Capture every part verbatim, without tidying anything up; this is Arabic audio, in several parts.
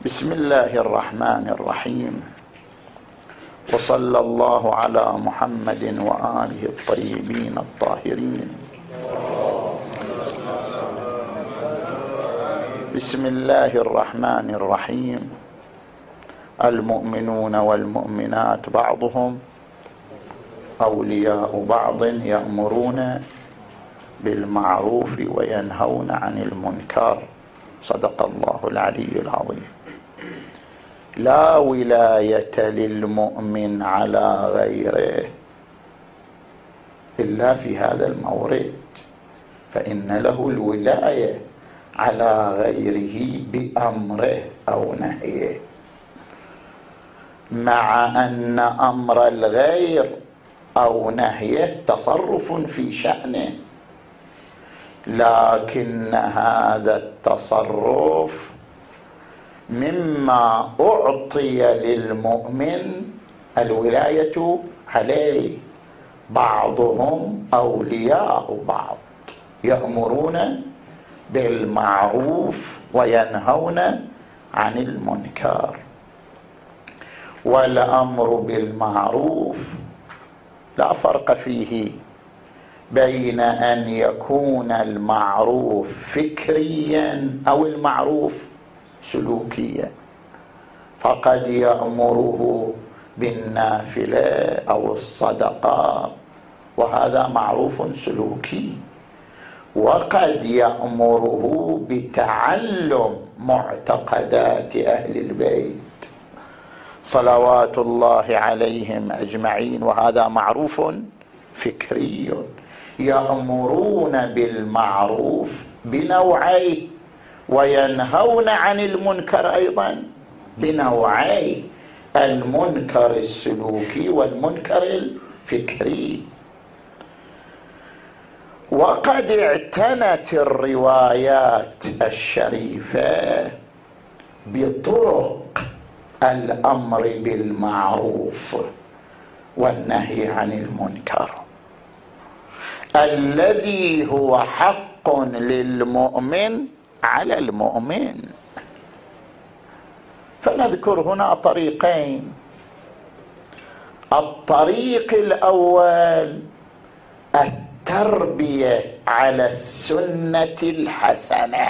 بسم الله الرحمن الرحيم، وصلى الله على محمد وآله الطيبين الطاهرين. بسم الله الرحمن الرحيم. المؤمنون والمؤمنات بعضهم أولياء بعض يأمرون بالمعروف وينهون عن المنكر. صدق الله العلي العظيم. لا ولاية للمؤمن على غيره إلا في هذا المورد، فإن له الولاية على غيره بأمره أو نهيه، مع أن أمر الغير أو نهيه تصرف في شأنه، لكن هذا التصرف مما أعطي للمؤمن الولاية عليه. بعضهم أولياء بعض يأمرون بالمعروف وينهون عن المنكر. والأمر بالمعروف لا فرق فيه بين أن يكون المعروف فكريا أو المعروف سلوكيا، فقد يأمره بالنافلة أو الصدقة وهذا معروف سلوكي، وقد يأمره بتعلم معتقدات أهل البيت صلوات الله عليهم أجمعين، وهذا معروف فكري. يأمرون بالمعروف بنوعين وينهون عن المنكر أيضا بنوعين، المنكر السلوكي والمنكر الفكري. وقد اعتنت الروايات الشريفة بطرق الأمر بالمعروف والنهي عن المنكر الذي هو حق للمؤمن على المؤمن. فنذكر هنا طريقين. الطريق الأول التربية على السنة الحسنة،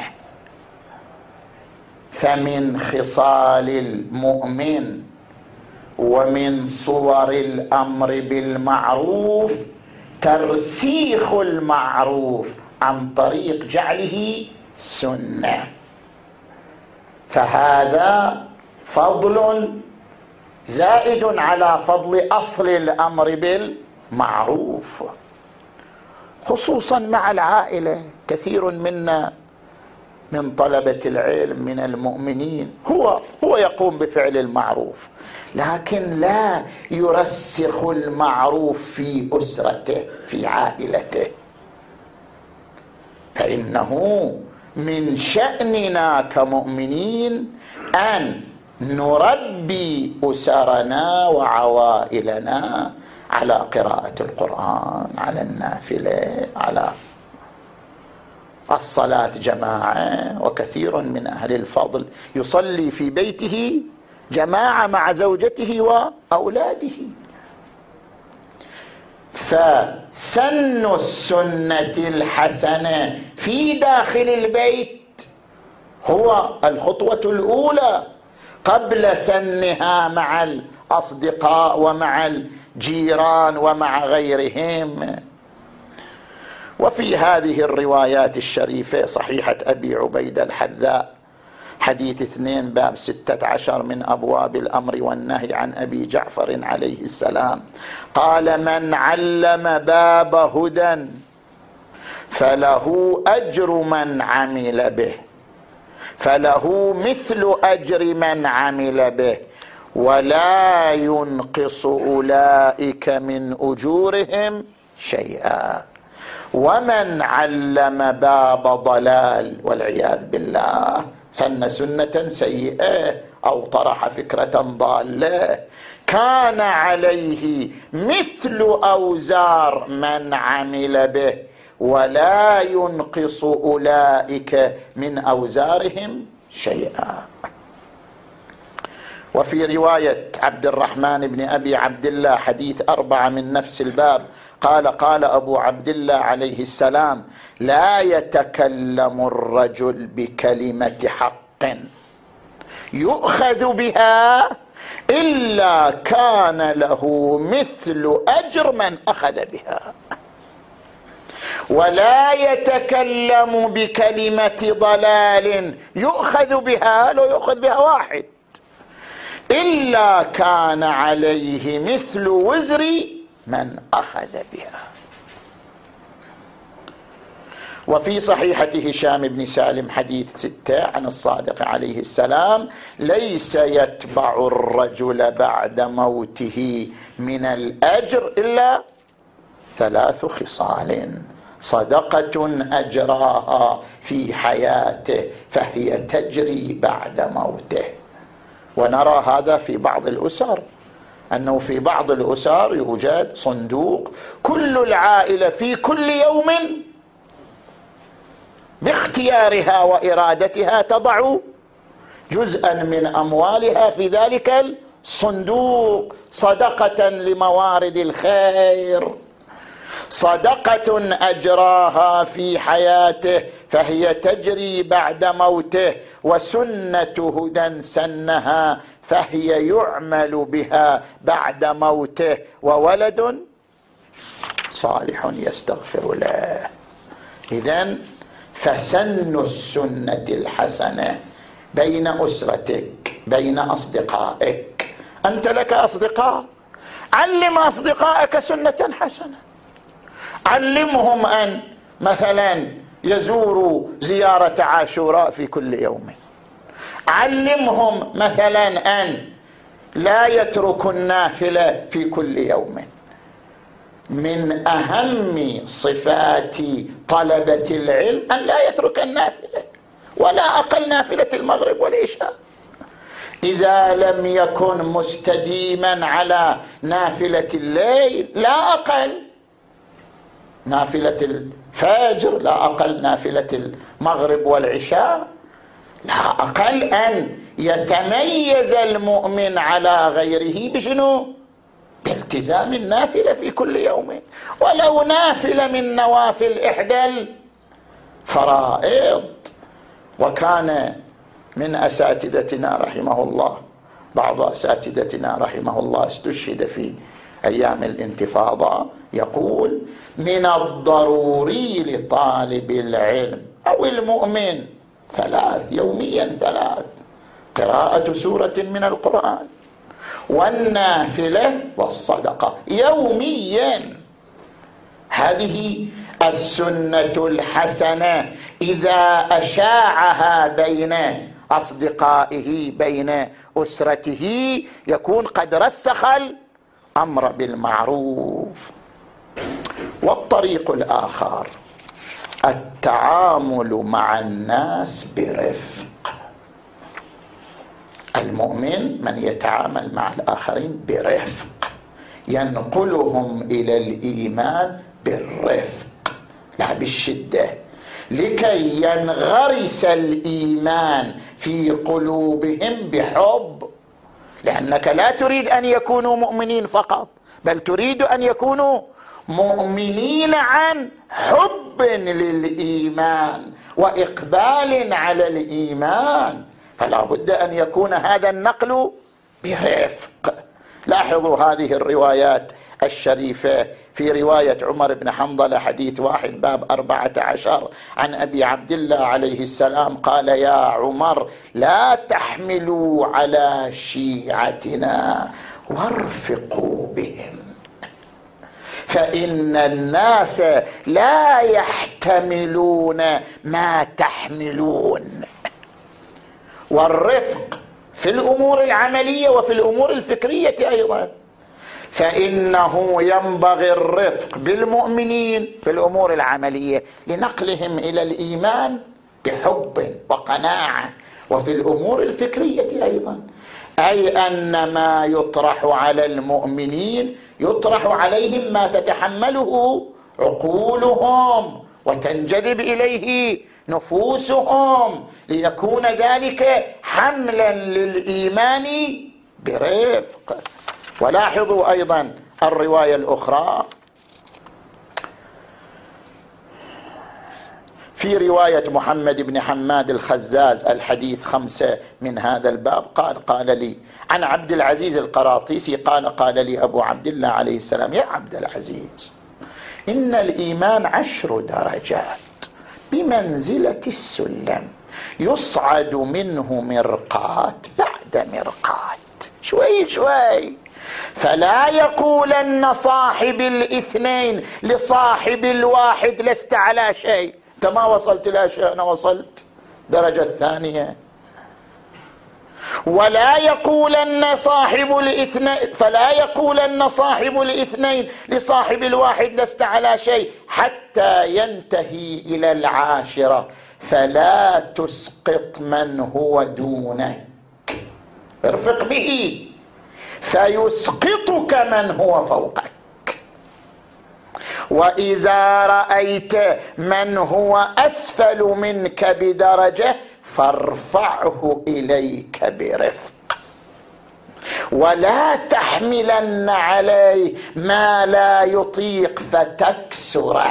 فمن خصال المؤمن ومن صور الأمر بالمعروف ترسيخ المعروف عن طريق جعله سنة، فهذا فضل زائد على فضل أصل الأمر بالمعروف، خصوصا مع العائلة. كثير منا من طلبة العلم من المؤمنين هو هو يقوم بفعل المعروف، لكن لا يرسخ المعروف في أسرته في عائلته، فإنه من شأننا كمؤمنين أن نربي أسرنا وعوائلنا على قراءة القرآن، على النافلة، على الصلاة جماعة. وكثير من أهل الفضل يصلي في بيته جماعة مع زوجته وأولاده. فسن السنة الحسنة في داخل البيت هو الخطوة الأولى قبل سنها مع الأصدقاء ومع الجيران ومع غيرهم. وفي هذه الروايات الشريفة صحيحة أبي عبيدة الحذاء حديث اثنين باب ستة عشر من أبواب الأمر والنهي عن أبي جعفر عليه السلام قال: من علم باب هدى فله أجر من عمل به، فله مثل أجر من عمل به، ولا ينقص أولئك من أجورهم شيئا. ومن علم باب ضلال والعياذ بالله، سن سنة سيئة أو طرح فكرة ضالة، كان عليه مثل أوزار من عمل به، ولا ينقص أولئك من أوزارهم شيئا. وفي رواية عبد الرحمن بن أبي عبد الله حديث أربعة من نفس الباب قال قال أبو عبد الله عليه السلام: لا يتكلم الرجل بكلمة حق يؤخذ بها إلا كان له مثل أجر من أخذ بها، ولا يتكلم بكلمة ضلال يؤخذ بها، لو يؤخذ بها واحد، إلا كان عليه مثل وزر من أخذ بها. وفي صحيحة هشام بن سالم حديث ستة عن الصادق عليه السلام: ليس يتبع الرجل بعد موته من الأجر إلا ثلاث خصال: صدقة أجراها في حياته فهي تجري بعد موته. ونرى هذا في بعض الأسر، أنه في بعض الأسر يوجد صندوق كل العائلة في كل يوم باختيارها وإرادتها تضع جزءا من أموالها في ذلك الصندوق صدقة لموارد الخير، صدقة أجراها في حياته فهي تجري بعد موته، وسنة هدى سنها فهي يعمل بها بعد موته، وولد صالح يستغفر له. إذن فسن السنة الحسنة بين أسرتك، بين أصدقائك. أنت لك أصدقاء، علم أصدقائك سنة حسنة، علمهم أن مثلا يزوروا زيارة عاشوراء في كل يوم، علمهم مثلا أن لا يتركوا النافلة في كل يوم. من أهم صفات طلبة العلم أن لا يترك النافلة، ولا أقل نافلة المغرب والعشاء. إذا لم يكن مستديما على نافلة الليل، لا أقل نافلة الفجر، لا أقل نافلة المغرب والعشاء، لا أقل أن يتميز المؤمن على غيره بشنو؟ بالتزام النافلة في كل يوم، ولو نافلة من نوافل إحدى الفرائض. وكان من أساتذتنا رحمه الله، بعض أساتذتنا رحمه الله استشهد في أيام الانتفاضة، يقول: من الضروري لطالب العلم أو المؤمن ثلاث، يوميا ثلاث: قراءة سورة من القرآن، والنافلة، والصدقة يوميا. هذه السنة الحسنة إذا أشاعها بين أصدقائه، بين أسرته، يكون قد رسخ الأمر بالمعروف. والطريق الآخر التعامل مع الناس برفق. المؤمن من يتعامل مع الآخرين برفق، ينقلهم إلى الإيمان بالرفق لا بالشدة، لكي ينغرس الإيمان في قلوبهم بحب. لأنك لا تريد أن يكونوا مؤمنين فقط، بل تريد أن يكونوا مؤمنين عن حب للإيمان وإقبال على الإيمان. فلا بد أن يكون هذا النقل برفق. لاحظوا هذه الروايات الشريفة. في رواية عمر بن حنظلة حديث واحد باب أربعة عشر عن أبي عبد الله عليه السلام قال: يا عمر لا تحملوا على شيعتنا وارفقوا بهم، فإن الناس لا يحتملون ما تحملون. والرفق في الأمور العملية وفي الأمور الفكرية أيضا، فإنه ينبغي الرفق بالمؤمنين في الأمور العملية لنقلهم إلى الإيمان بحب وقناعة، وفي الأمور الفكرية أيضا، أي أن ما يطرح على المؤمنين يطرح عليهم ما تتحمله عقولهم وتنجذب إليه نفوسهم، ليكون ذلك حملا للإيمان برفق. ولاحظوا أيضا الرواية الأخرى، في رواية محمد بن حماد الخزاز الحديث خمسة من هذا الباب، قال قال لي عن عبد العزيز القراطيسي قال قال لي أبو عبد الله عليه السلام: يا عبد العزيز، إن الإيمان عشر درجات بمنزلة السلم، يصعد منه مرقات بعد مرقات، شوي شوي، فلا يقولن صاحب الاثنين لصاحب الواحد لست على شيء، انت ما وصلت لا شيء، انا وصلت درجة الثانية. ولا يقولن صاحب الاثنين فلا يقولن صاحب الاثنين لصاحب الواحد لست على شيء، حتى ينتهي إلى العاشرة، فلا تسقط من هو دونك، ارفق به فيسقطك من هو فوقك. وإذا رأيت من هو أسفل منك بدرجة فارفعه إليك برفق، ولا تحملن عليه ما لا يطيق فتكسره،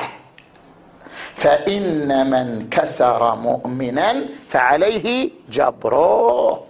فإن من كسر مؤمنا فعليه جبره.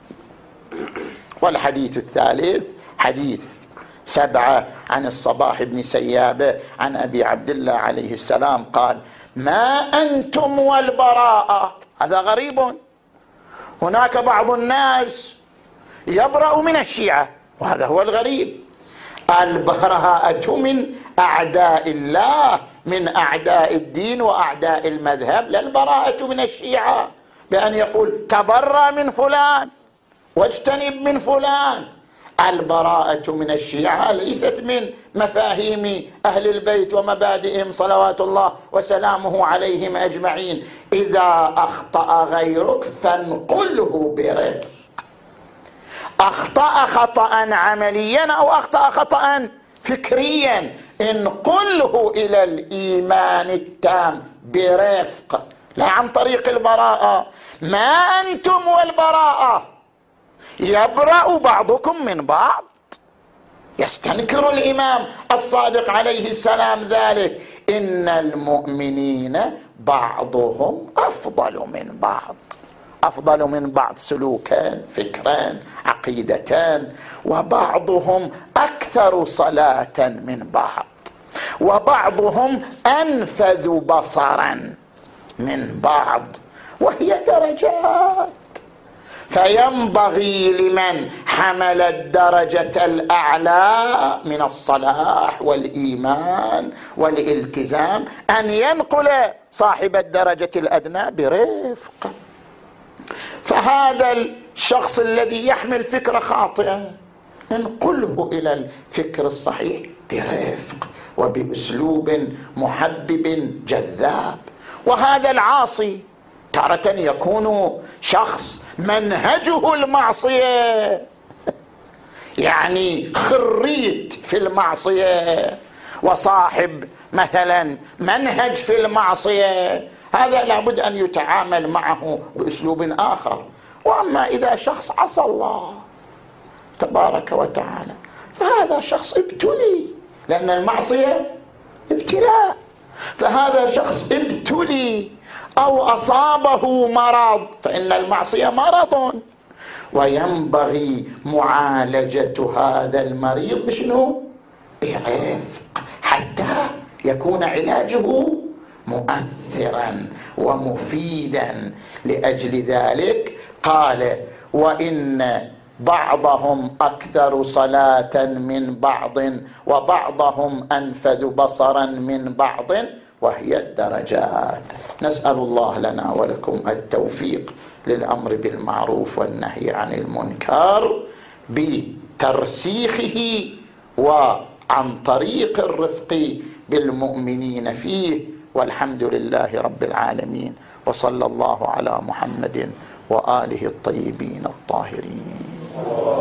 والحديث الثالث حديث سبعة عن الصباح بن سيابة عن أبي عبد الله عليه السلام قال: ما أنتم والبراءة. هذا غريب، هناك بعض الناس يبرأ من الشيعة، وهذا هو الغريب. البراءة من أعداء الله، من أعداء الدين وأعداء المذهب، لا البراءة من الشيعة بأن يقول تبرأ من فلان واجتنب من فلان. البراءة من الشيعة ليست من مفاهيم أهل البيت ومبادئهم صلوات الله وسلامه عليهم أجمعين. إذا أخطأ غيرك فانقله برفق، أخطأ خطأ عمليا أو أخطأ خطأ فكريا، انقله إلى الإيمان التام برفق، لا عن طريق البراءة. ما أنتم والبراءة، يبرأ بعضكم من بعض. يستنكر الإمام الصادق عليه السلام ذلك: إن المؤمنين بعضهم أفضل من بعض، أفضل من بعض سلوكا فكرا عقيدتان، وبعضهم أكثر صلاة من بعض، وبعضهم أنفذ بصرا من بعض، وهي درجات. فينبغي لمن حمل الدرجة الأعلى من الصلاح والإيمان والالتزام أن ينقل صاحب الدرجة الأدنى برفق. فهذا الشخص الذي يحمل فكرة خاطئة انقله إلى الفكر الصحيح برفق وبأسلوب محبب جذاب. وهذا العاصي تارة يكون شخص منهجه المعصية، يعني خريت في المعصية وصاحب مثلا منهج في المعصية، هذا لابد أن يتعامل معه بأسلوب آخر. وأما إذا شخص عصى الله تبارك وتعالى فهذا شخص ابتلي، لأن المعصية ابتلاء، فهذا شخص ابتلي أو أصابه مرض، فإن المعصية مرض، وينبغي معالجة هذا المريض بشنو؟ برفق، حتى يكون علاجه مؤثرا ومفيدا. لأجل ذلك قال: وإن بعضهم أكثر صلاة من بعض وبعضهم أنفذ بصرا من بعض، وهي الدرجات. نسأل الله لنا ولكم التوفيق للأمر بالمعروف والنهي عن المنكر بترسيخه وعن طريق الرفق بالمؤمنين فيه، والحمد لله رب العالمين، وصلى الله على محمد وآله الطيبين الطاهرين.